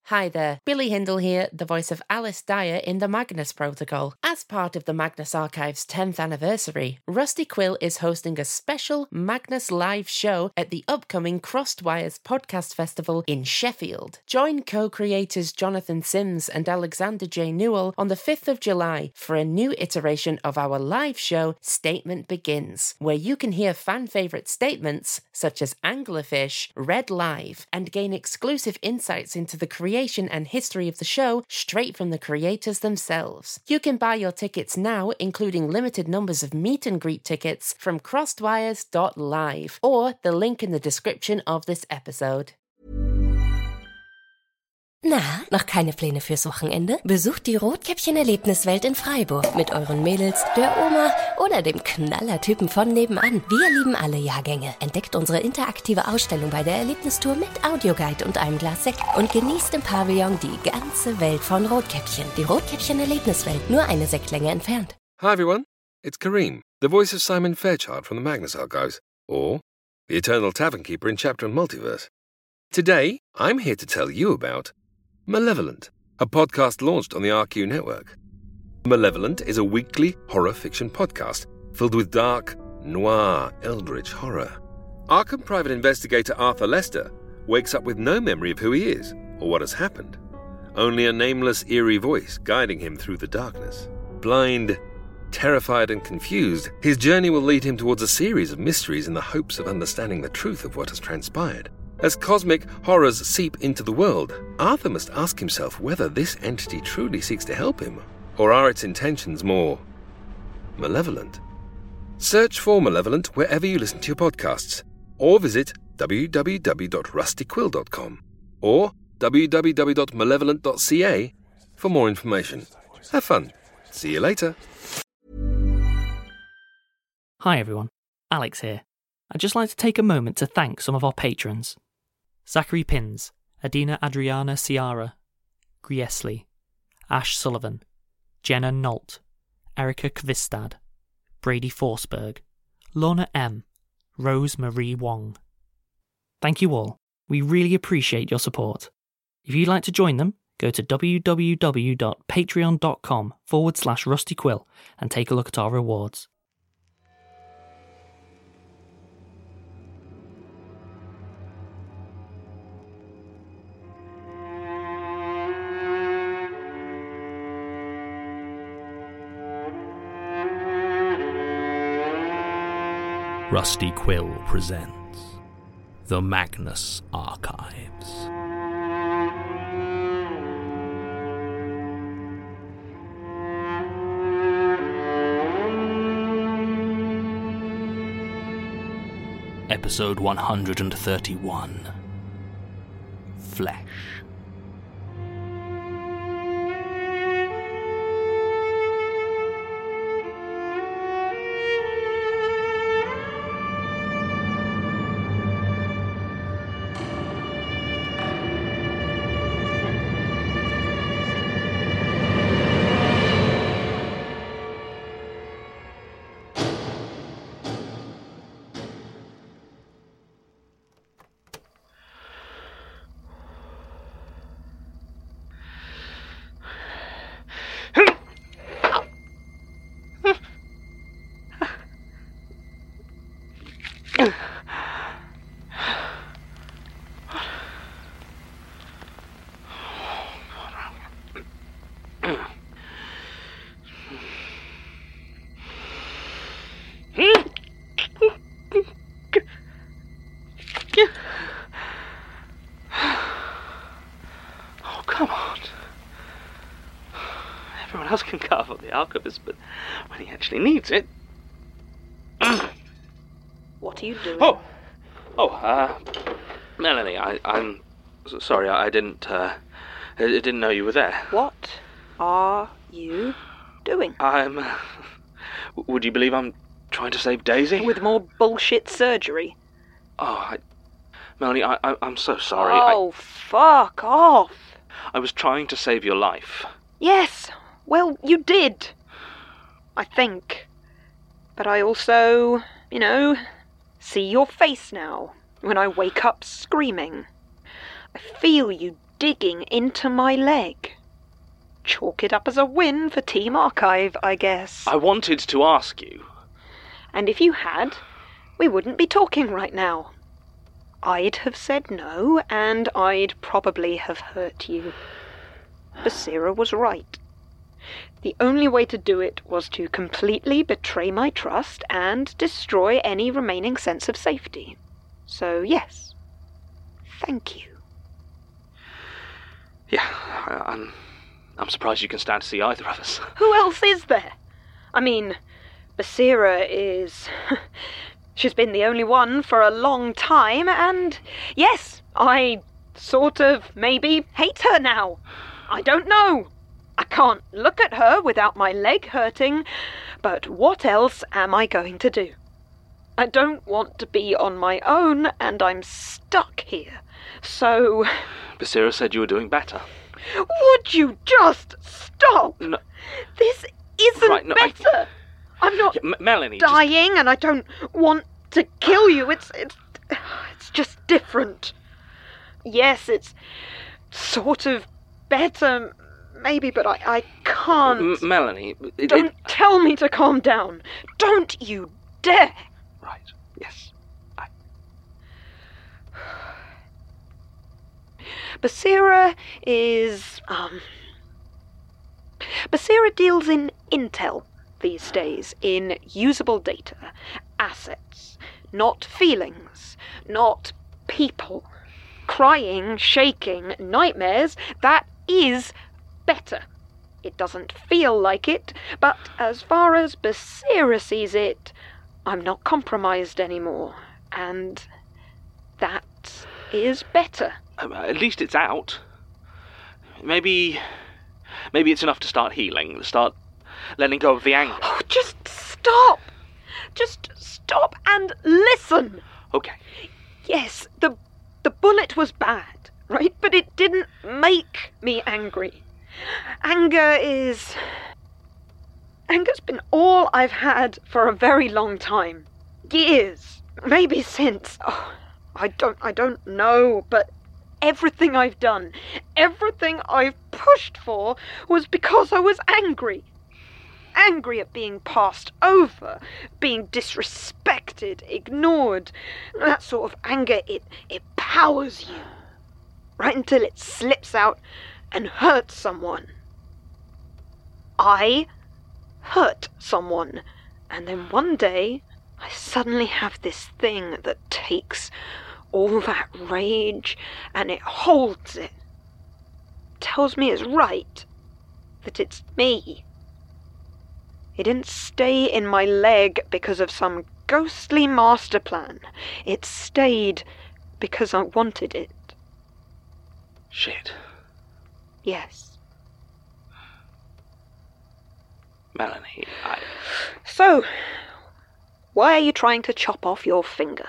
Hi there, Billy Hindle here, the voice of Alice Dyer in the Magnus Protocol. As part of the Magnus Archive's 10th anniversary, Rusty Quill is hosting a special Magnus live show at the upcoming Crossed Wires Podcast Festival in Sheffield. Join co-creators Jonathan Sims and Alexander J. Newell on the 5th of July for a new iteration of our live show, Statement Begins, where you can hear fan-favourite statements such as Anglerfish read live and gain exclusive insights into the creation and history of the show straight from the creators themselves. You can buy your tickets now, including limited numbers of meet and greet tickets from crossedwires.live or the link in the description of this episode. Na, noch keine Pläne fürs Wochenende? Besucht die Rotkäppchen-Erlebniswelt in Freiburg mit euren Mädels, der Oma oder dem Knallertypen von nebenan. Wir lieben alle Jahrgänge. Entdeckt unsere interaktive Ausstellung bei der Erlebnistour mit Audioguide und einem Glas Sekt und genießt im Pavillon die ganze Welt von Rotkäppchen. Die Rotkäppchen-Erlebniswelt, nur eine Sektlänge entfernt. Hi everyone, it's Kareem, the voice of Simon Fairchild from the Magnus Archives, or the Eternal Tavern Keeper in Chapter and Multiverse. Today, I'm here to tell you about Malevolent, a podcast launched on the RQ network. Malevolent is a weekly horror fiction podcast filled with dark, noir, eldritch horror. Arkham private investigator Arthur Lester wakes up with no memory of who he is or what has happened. Only a nameless, eerie voice guiding him through the darkness. Blind, terrified and confused, his journey will lead him towards a series of mysteries in the hopes of understanding the truth of what has transpired. As cosmic horrors seep into the world, Arthur must ask himself whether this entity truly seeks to help him, or are its intentions more malevolent. Search for Malevolent wherever you listen to your podcasts, or visit www.rustyquill.com or www.malevolent.ca for more information. Have fun. See you later. Hi everyone, Alex here. I'd just like to take a moment to thank some of our patrons. Zachary Pins, Adina Adriana Ciara, Griesley, Ash Sullivan, Jenna Nolt, Erica Kvistad, Brady Forsberg, Lorna M, Rose Marie Wong. Thank you all. We really appreciate your support. If you'd like to join them, go to www.patreon.com/RustyQuill and take a look at our rewards. Rusty Quill presents The Magnus Archives. Episode 131. Flesh. Oh, come on. Everyone else can carve up the archivist, but when he actually needs it... What are you doing? Melanie, I'm sorry, I didn't know you were there. What are you doing? Would you believe I'm trying to save Daisy? With more bullshit surgery? Melanie, I'm so sorry. Oh, fuck off. I was trying to save your life. Yes, well, you did. I think. But I also, see your face now when I wake up screaming. I feel you digging into my leg. Chalk it up as a win for Team Archive, I guess. I wanted to ask you. And if you had, we wouldn't be talking right now. I'd have said no, and I'd probably have hurt you. Basira was right. The only way to do it was to completely betray my trust and destroy any remaining sense of safety. So yes, thank you. Yeah, I'm surprised you can stand to see either of us. Who else is there? I mean, Basira is... She's been the only one for a long time, and yes, I sort of maybe hate her now. I don't know. I can't look at her without my leg hurting, but what else am I going to do? I don't want to be on my own, and I'm stuck here. So... Basira said you were doing better. Would you just stop? No. This isn't Right, no, better. I'm not Melanie, dying, and I don't want to kill you. It's just different. Yes, it's sort of better, maybe, but I can't. Melanie... Don't tell me to calm down. Don't you dare. Right, yes. Basira is, Basira deals in intel these days, in usable data, assets, not feelings, not people. Crying, shaking, nightmares, that is better. It doesn't feel like it, but as far as Basira sees it, I'm not compromised anymore, and that is better. At least it's out. Maybe it's enough to start healing, start letting go of the anger. Oh, just stop! Just stop and listen! Okay. Yes, the bullet was bad, right? But it didn't make me angry. Anger's been all I've had for a very long time. Years. Maybe since. Oh, I don't know, but everything I've done, everything I've pushed for was because I was angry. Angry at being passed over, being disrespected, ignored. That sort of anger, it powers you. Right until it slips out and hurts someone. I hurt someone, and then one day I suddenly have this thing that takes all that rage and it holds it. Tells me it's right, that it's me. It didn't stay in my leg because of some ghostly master plan. It stayed because I wanted it. Shit. Yes. Melanie, So, why are you trying to chop off your finger?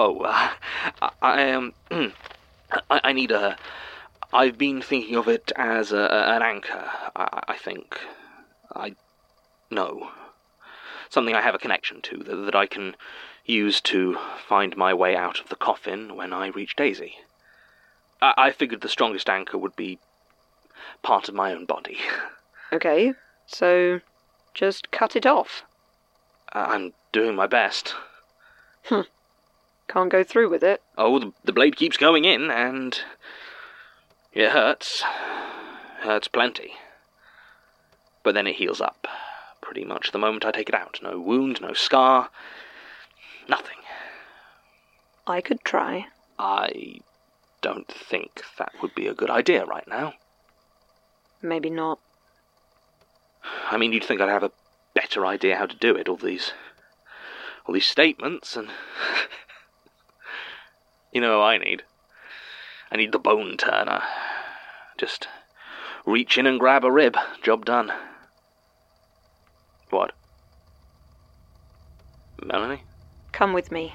I need a... I've been thinking of it as an anchor, I think. No. Something I have a connection to, that I can use to find my way out of the coffin when I reach Daisy. I figured the strongest anchor would be part of my own body. Okay, so just cut it off. I'm doing my best. Can't go through with it. Oh, the blade keeps going in, and it hurts. Hurts plenty. But then it heals up, pretty much the moment I take it out. No wound, no scar, nothing. I could try. I don't think that would be a good idea right now. Maybe not. I mean, you'd think I'd have a better idea how to do it, all these statements, and... You know what I need? I need the bone turner. Just reach in and grab a rib. Job done. What? Melanie? Come with me.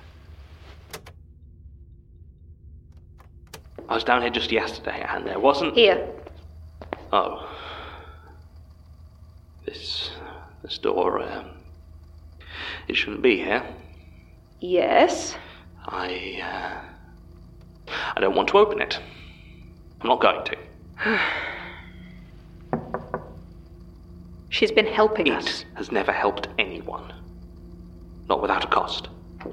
I was down here just yesterday, and there wasn't... Here. Oh. This door, it shouldn't be here. Yes? I don't want to open it. I'm not going to. She's been helping us. It has never helped anyone. Not without a cost.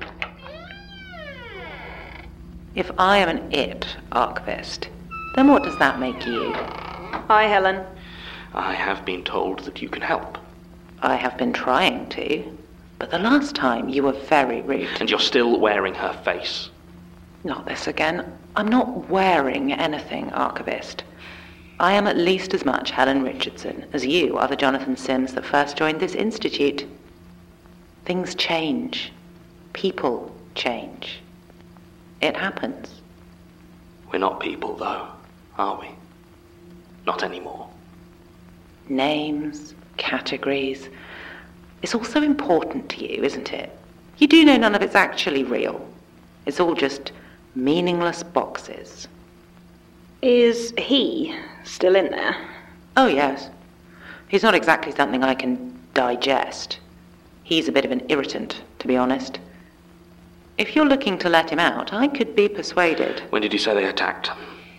If I am an it, Archivist, then what does that make you? Hi, Helen. I have been told that you can help. I have been trying to, but the last time you were very rude. And you're still wearing her face. Not this again. I'm not wearing anything, Archivist. I am at least as much Helen Richardson as you are the Jonathan Sims that first joined this institute. Things change. People change. It happens. We're not people, though, are we? Not anymore. Names, categories. It's all so important to you, isn't it? You do know none of it's actually real. It's all just meaningless boxes. Is he still in there? Oh, yes. He's not exactly something I can digest. He's a bit of an irritant, to be honest. If you're looking to let him out, I could be persuaded. When did you say they attacked?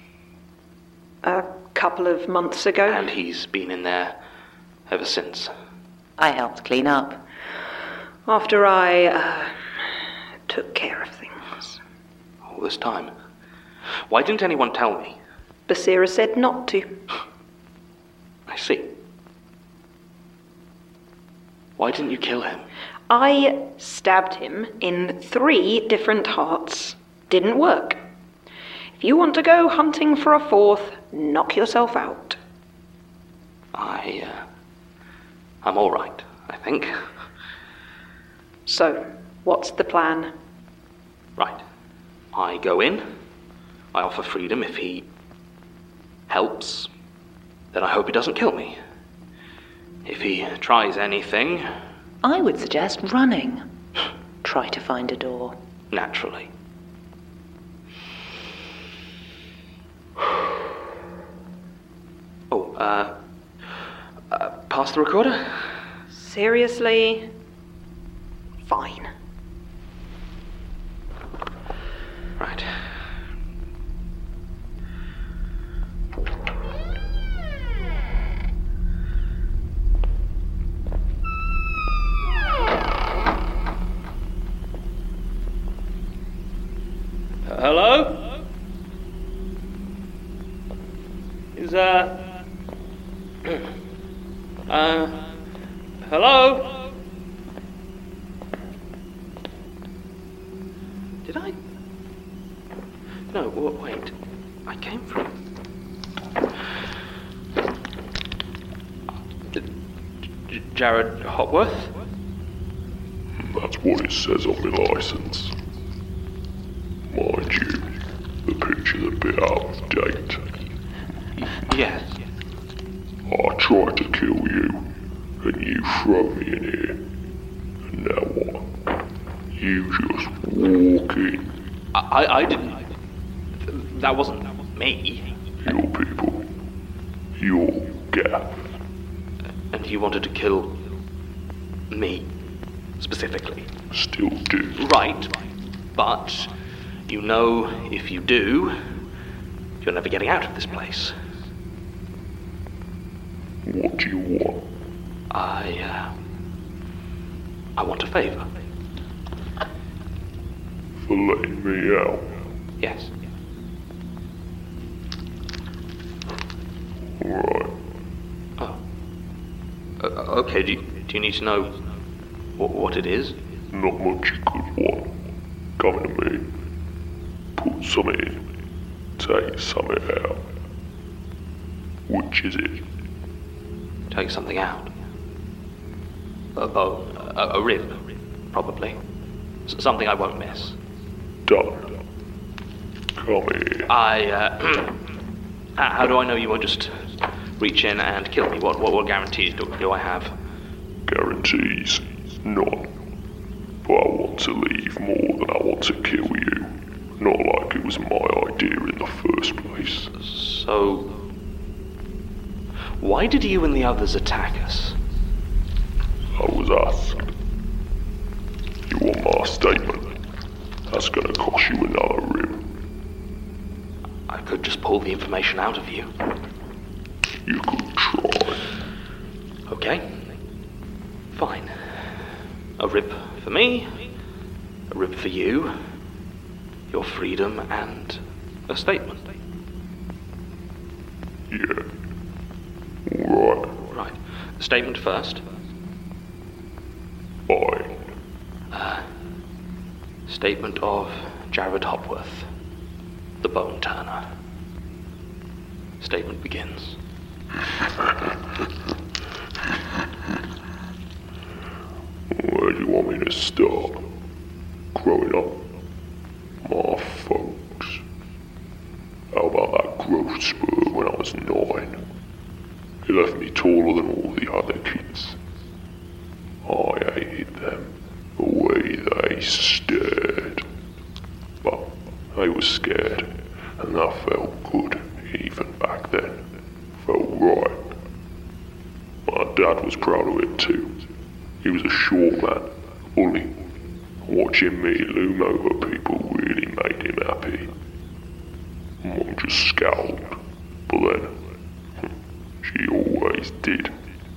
A couple of months ago. And he's been in there ever since. I helped clean up. After I took care of things. All this time? Why didn't anyone tell me? Basira said not to. I see. Why didn't you kill him? I stabbed him in 3 different hearts. Didn't work. If you want to go hunting for a 4th, knock yourself out. I'm all right, I think. So, what's the plan? Right. I go in. I offer freedom. If he helps, then I hope he doesn't kill me. If he tries anything... I would suggest running. Try to find a door. Naturally. Oh, pass the recorder? Seriously? Fine. Right. Hello? Is, hello? Did I? No, wait. I came from... Jared Hopworth? That's what it says on my licence. Mind you, the picture's a bit out of date. Yes. I tried to kill you, and you throw me in here. And now what? You just walk in. I didn't... That wasn't me. Your people. Your gaff. And you wanted to kill... me, specifically. Still do. Right, but you know if you do, you're never getting out of this place. What do you want? I want a favour. For letting me out? Yes. Right. Oh. Okay, do you need to know what it is? Not much you could want. Come to me. Put some in. Take some out. Which is it? Take something out. A rib, probably. Something I won't miss. Done. Come here. How do I know you won't just reach in and kill me? What guarantees do I have? Guarantees? None. But I want to leave more than I want to kill you. Not like it was my idea in the first place. So... why did you and the others attack us? I was asked. You want my statement? That's gonna cost you another rib. I could just pull the information out of you. You could try. Okay. Fine. A rib for me, a rib for you, your freedom, and a statement. Yeah. Right. Right. The statement first. Fine. Statement of Jared Hopworth, the Bone Turner. Statement begins. Where do you want me to start? Growing up? My folks. How about that growth spurt when I was 9? It left me taller than all the other kids. I hated them, the way they stared. But they were scared, and that felt good, even back then. Felt right. My dad was proud of it too. He was a short man, bully. Watching me loom over people really made him happy. Mom just scowled, but then, she always did.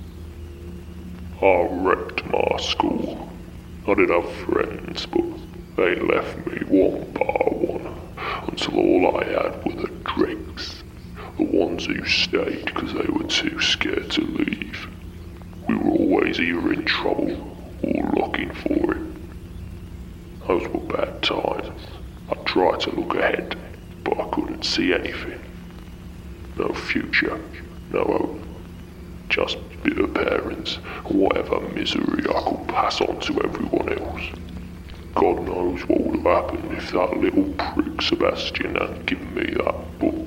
I wrecked my school. I did have friends, but they left me one by one, until all I had were the dregs. The ones who stayed because they were too scared to leave. We were always either in trouble or looking for it. Those were bad times. I tried to look ahead, but I couldn't see anything. No future, no hope. Just bitter parents and whatever misery I could pass on to everyone else. God knows what would have happened if that little prick Sebastian hadn't given me that book.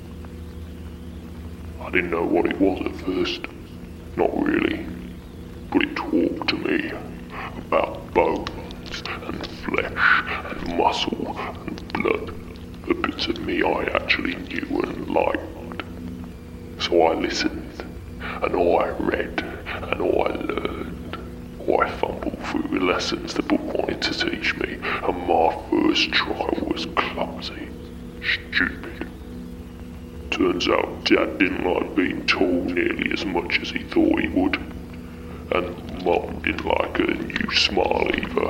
I didn't know what it was at first. Not really. But it talked to me about bones and flesh and muscle and blood. The bits of me I actually knew and liked. So I listened, and I read, and I learned. I fumbled through the lessons the book wanted to teach me, and my first try was clumsy, stupid. Turns out Dad didn't like being told nearly as much as he thought he would. And Mum didn't like her new smile either.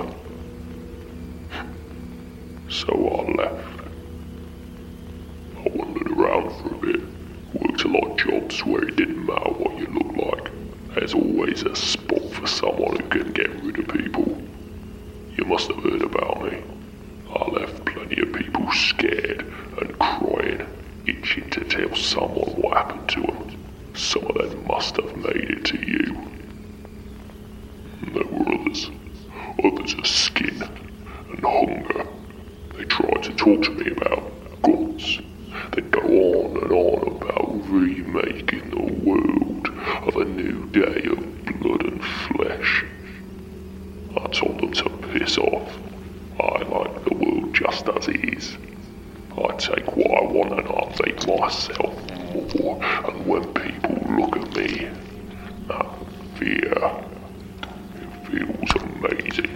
So I left. I wandered around for a bit, worked a lot of jobs where it didn't matter what you looked like. There's always a spot for someone who can get rid of people. You must have heard about me. I left plenty of people scared and crying, itching to tell someone what happened to them. Some of them must have made it to you. And there were others of skin and hunger. They tried to talk to me about gods. They'd go on and on about remaking the world of a new day of blood and flesh. I told them to piss off. I like the world just as it is. I take what I want and I make myself more. And when people look at me, that fear, it feels amazing.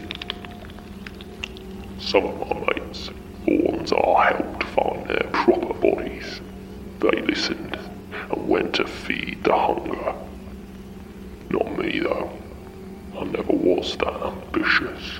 Some of my mates, the ones I helped find their proper bodies, they listened and went to feed the hunger. Not me though. I never was that ambitious.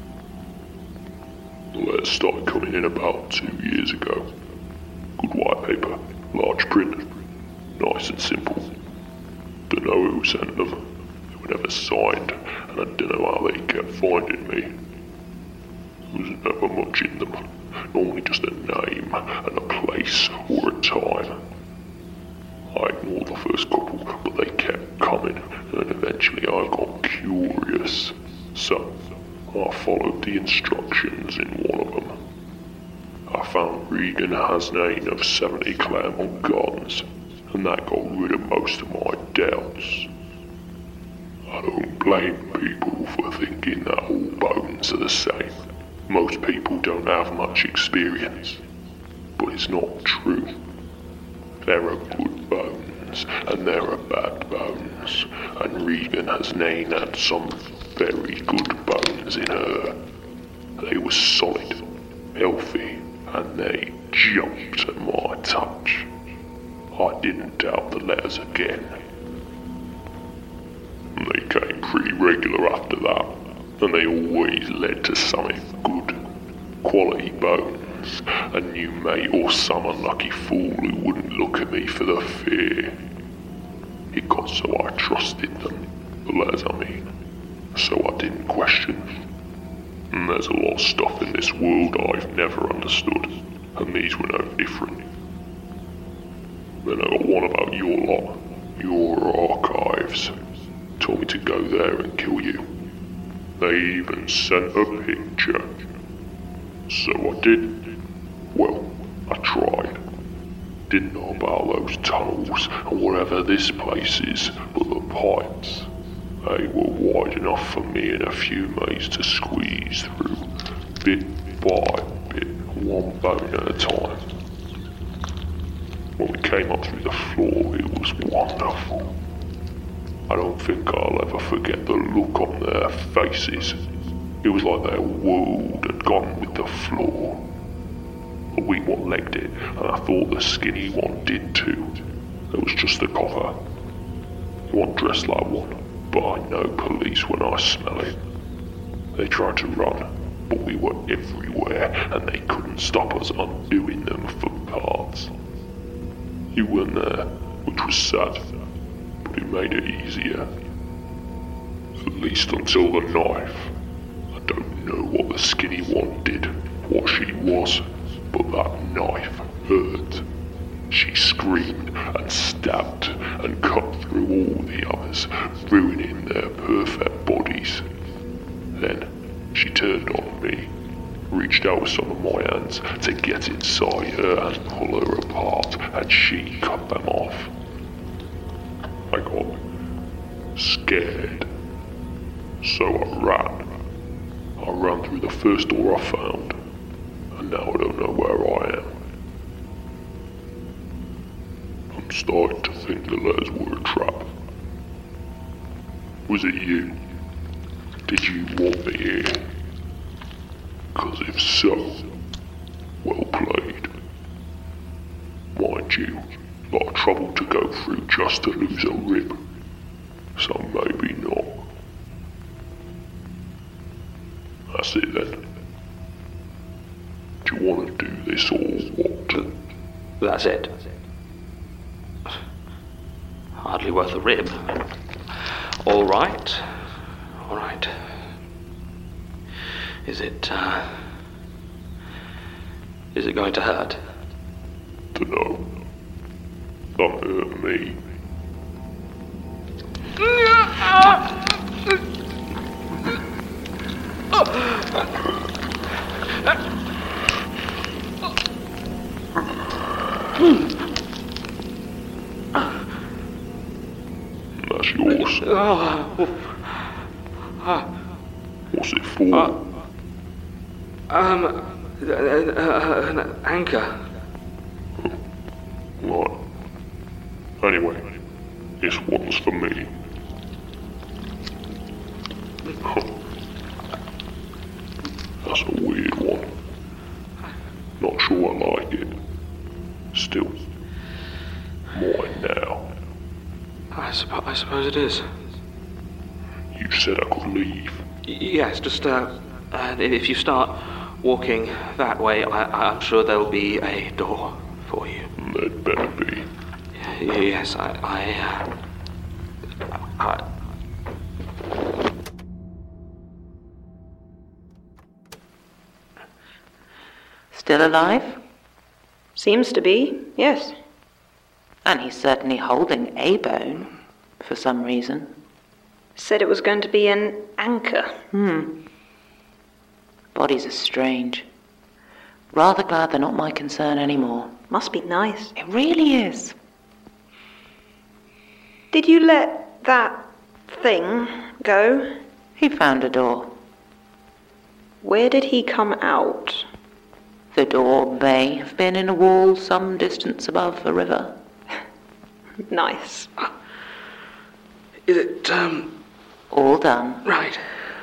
The letters started coming in about 2 years ago. Good white paper, large print, nice and simple. Don't know who sent them. They were never signed, and I don't know how they kept finding me. There was never much in them. Normally just a name and a place or a time. I ignored the first couple, but they kept coming, and eventually I got curious. So I followed the instructions in one of them. I found Regan Hasnain of 70 Claremont Gardens, and that got rid of most of my doubts. I don't blame people for thinking that all bones are the same. Most people don't have much experience, but it's not true. There are good bones, and there are bad bones, and Regan Hasnain had some very good bones in her. They were solid, healthy, and they jumped at my touch. I didn't doubt the letters again. And they came pretty regular after that, and they always led to something good. Quality bones, a new mate, or some unlucky fool who wouldn't look at me for the fear. It got so I trusted them, the letters I mean, so I didn't question. And there's a lot of stuff in this world I've never understood, and these were no different. Then I got one about your lot, your archives. Told me to go there and kill you. They even sent a picture. So I did. Well, I tried. Didn't know about those tunnels and whatever this place is, but the pipes, they were wide enough for me and a few mates to squeeze through, bit by bit, one bone at a time. When we came up through the floor, it was wonderful. I don't think I'll ever forget the look on their faces. It was like their world had gone with the floor. The weak one legged it, and I thought the skinny one did too. It was just the cover. He wasn't dressed like one, but I know police when I smell it. They tried to run, but we were everywhere, and they couldn't stop us undoing them for parts. You weren't there, which was sad, but it made it easier. At least until the knife. I don't know what the skinny one did, what she was, but that knife hurt. She screamed and stabbed and cut through all the others, ruining their perfect bodies. Then she turned on me, reached out with some of my hands to get inside her and pull her apart, and she cut them off. I got scared, so I ran. I ran through the first door I found, and now I don't know where I am. I'm starting to think the letters were a trap. Was it you? Did you want me here? 'Cause if so, well played. Mind you, a lot of trouble to go through just to lose a rib. So maybe not. That's it then. Do you want to do this or what? That's it. Hardly worth a rib. All right. Is it going to hurt? Dunno. Don't hurt me. That's yours. What's it for? An anchor. Right. Anyway, this one's for me. That's a weird one. Not sure I like it. Still, mine now. I suppose it is. You said I could leave. Yes, just if you start walking that way, I'm sure there'll be a door for you. There'd better be. Yes, Still alive? Seems to be, yes. And he's certainly holding a bone, for some reason. Said it was going to be an anchor. Bodies are strange. Rather glad they're not my concern anymore. Must be nice. It really is. Did you let that thing go? He found a door. Where did he come out? The door may have been in a wall some distance above a river. Nice. Is it, All done. Right.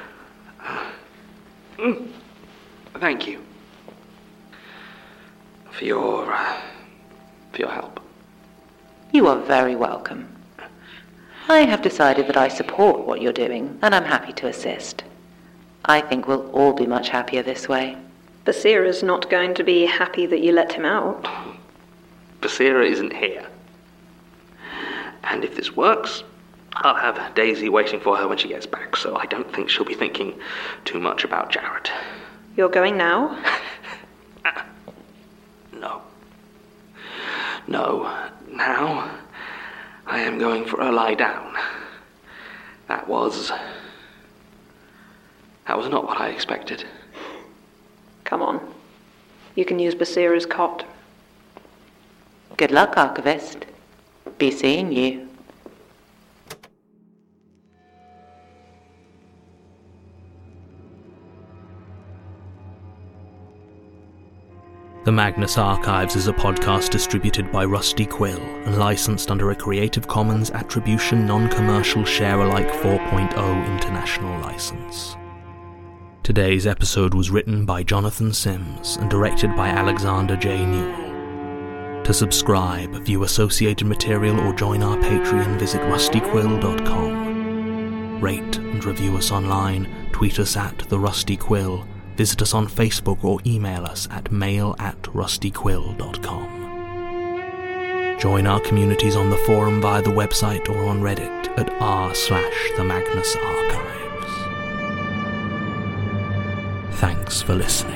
Thank you. For your help. You are very welcome. I have decided that I support what you're doing, and I'm happy to assist. I think we'll all be much happier this way. Basira's not going to be happy that you let him out. Basira isn't here. And if this works, I'll have Daisy waiting for her when she gets back, so I don't think she'll be thinking too much about Jared. You're going now? No. Now, I am going for a lie down. That was not what I expected. Come on. You can use Basira's cot. Good luck, Archivist. Be seeing you. The Magnus Archives is a podcast distributed by Rusty Quill and licensed under a Creative Commons Attribution Non-Commercial Share-alike 4.0 International License. Today's episode was written by Jonathan Sims and directed by Alexander J. Newell. To subscribe, view associated material or join our Patreon, visit rustyquill.com. Rate and review us online, tweet us at The Rusty Quill, visit us on Facebook or email us at mail@rustyquill.com. Join our communities on the forum via the website or on Reddit at r/The Magnus Archives. Thanks for listening.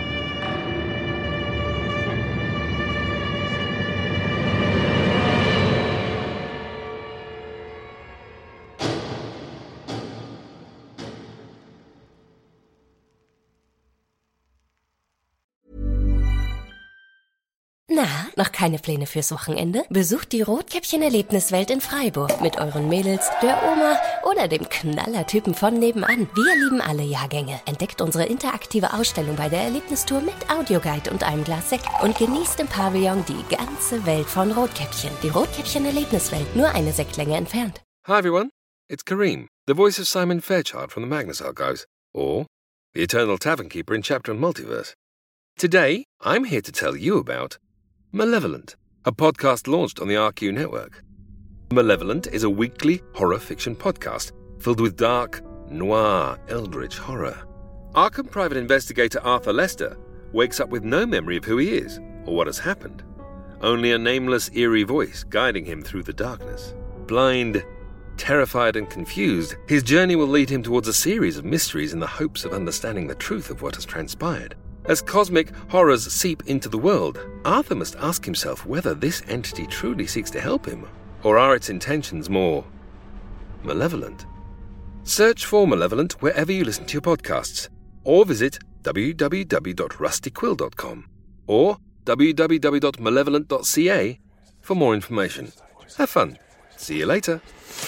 Na, noch keine Pläne fürs Wochenende? Besucht die Rotkäppchen-Erlebniswelt in Freiburg mit euren Mädels, der Oma oder dem Knallertypen von nebenan. Wir lieben alle Jahrgänge. Entdeckt unsere interaktive Ausstellung bei der Erlebnistour mit Audioguide und einem Glas Sekt und genießt im Pavillon die ganze Welt von Rotkäppchen. Die Rotkäppchen-Erlebniswelt, nur eine Sektlänge entfernt. Hi everyone, it's Kareem, the voice of Simon Fairchild from the Magnus Archives, or the Eternal Tavern Keeper in Chapter and Multiverse. Today, I'm here to tell you about Malevolent, a podcast launched on the RQ network. Malevolent is a weekly horror fiction podcast filled with dark, noir, eldritch horror. Arkham private investigator Arthur Lester wakes up with no memory of who he is or what has happened, only a nameless, eerie voice guiding him through the darkness. Blind, terrified and confused, his journey will lead him towards a series of mysteries in the hopes of understanding the truth of what has transpired. As cosmic horrors seep into the world, Arthur must ask himself whether this entity truly seeks to help him, or are its intentions more malevolent. Search for Malevolent wherever you listen to your podcasts, or visit www.rustyquill.com or www.malevolent.ca for more information. Have fun. See you later.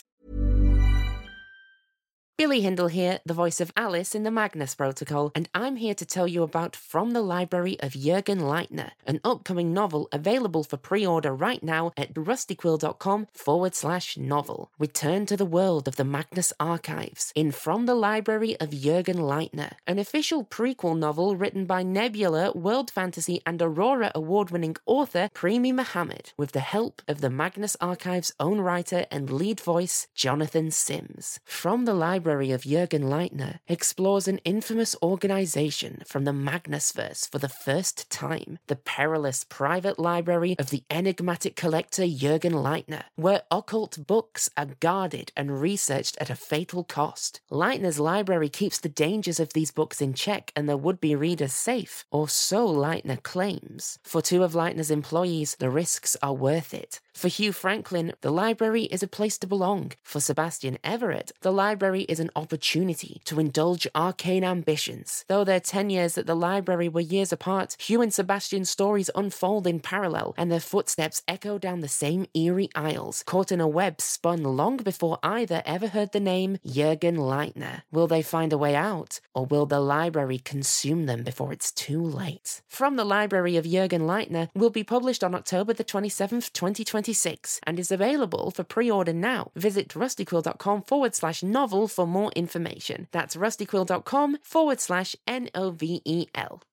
Billy Hindle here, the voice of Alice in the Magnus Protocol, and I'm here to tell you about From the Library of Jürgen Leitner, an upcoming novel available for pre-order right now at rustyquill.com/novel. Return to the world of the Magnus Archives in From the Library of Jürgen Leitner, an official prequel novel written by Nebula, World Fantasy and Aurora award-winning author Premi Mohammed, with the help of the Magnus Archives' own writer and lead voice, Jonathan Sims. From the Library of Jürgen Leitner explores an infamous organization from the Magnusverse for the first time, the perilous private library of the enigmatic collector Jürgen Leitner, where occult books are guarded and researched at a fatal cost. Leitner's library keeps the dangers of these books in check and their would-be readers safe, or so Leitner claims. For two of Leitner's employees, the risks are worth it. For Hugh Franklin, the library is a place to belong. For Sebastian Everett, the library is an opportunity to indulge arcane ambitions. Though their 10 years at the library were years apart, Hugh and Sebastian's stories unfold in parallel, and their footsteps echo down the same eerie aisles, caught in a web spun long before either ever heard the name Jürgen Leitner. Will they find a way out, or will the library consume them before it's too late? From the Library of Jürgen Leitner will be published on October the 27th, 2026, and is available for pre-order now. Visit rustyquill.com/novel for more information. That's rustyquill.com/NOVEL.